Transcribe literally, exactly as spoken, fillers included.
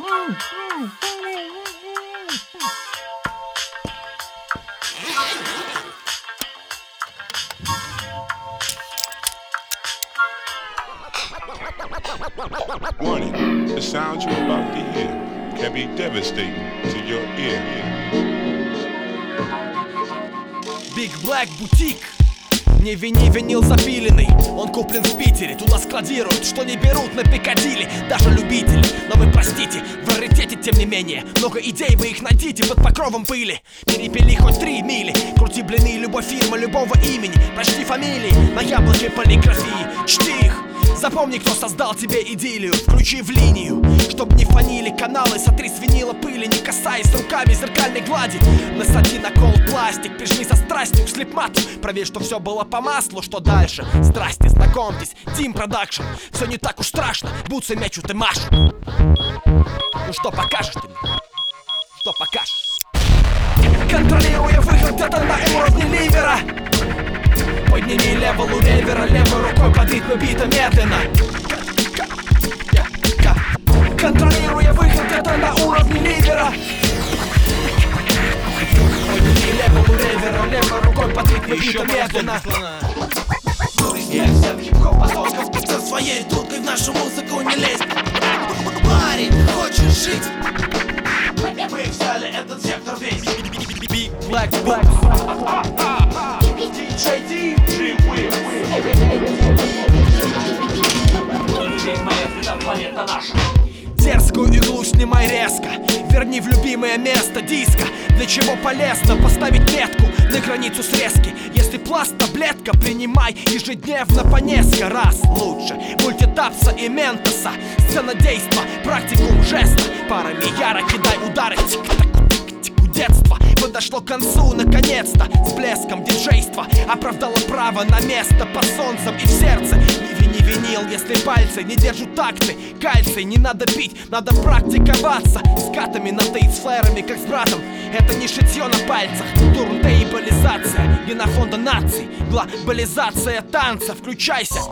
Warning, the sound you're about to hear can be devastating to your ear. Big Black бутик. Не вини, винил запиленный. Он куплен в Питере, туда складируют, что не берут на Пикадилли даже любители. Но вы простите, в раритете тем не менее. Много идей, вы их найдите под покровом пыли. Перепили хоть три мили, крути блины, любой фирма, любого имени. Прочти фамилии на яблоке полиграфии, чти их. Запомни, кто создал тебе идиллию. Включи в линию, чтоб не фанили каналы. Сотри с винила пыли, не касаясь руками зеркальной глади. Насади на кол пластик, прижми со страстью к слепмату. Проверь, что все было по маслу, что дальше. Здрасте, знакомьтесь, Team Production. Все не так уж страшно, бутсы мячут и машут. Ну что покажешь ты мне? Что покажешь? Контролируя выход где-то на уровне ливера. Подними левел у ревера, левой рукой под ритм бита медленно. Контролируя выход где-то на уровне ливера. Подними левел у ревера, левой рукой под ритм бита медленно. Всем хип-хоп потомков со своей дудкой в нашу музыку не лезь. Парень, хочешь жить? Мы взяли этот сектор весь. Big Black Black диджей Ди. Планета наша. Дерзкую иглу снимай резко. Верни в любимое место диска. Для чего полезно поставить метку на границу срезки. Если пласт таблетка, принимай ежедневно по несколько раз. Лучше мультитапса и ментоса. Сценодейства, практикум жеста. Парами яро кидай удары. Тик-так, тик-тик у детства. Подошло к концу наконец-то. С блеском диджейства оправдало право на место под солнцем и в сердце. Не винил, если пальцы не держат такты. Кальций не надо пить, надо практиковаться. С катами на тейт, с флэрами, как с братом. Это не шитье на пальцах, турнтейбализация. Генофонда наций, глобализация танца. Включайся.